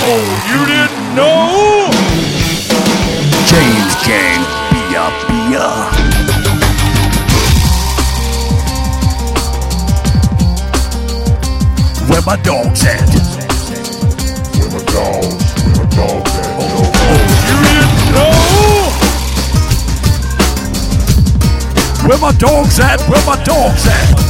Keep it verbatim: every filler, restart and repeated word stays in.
Oh, you didn't know? James Gang, Bia Bia. Where my dogs at? Where my dogs, where my dogs at? Oh, oh, you didn't know? Where my dogs at? Where my dogs at?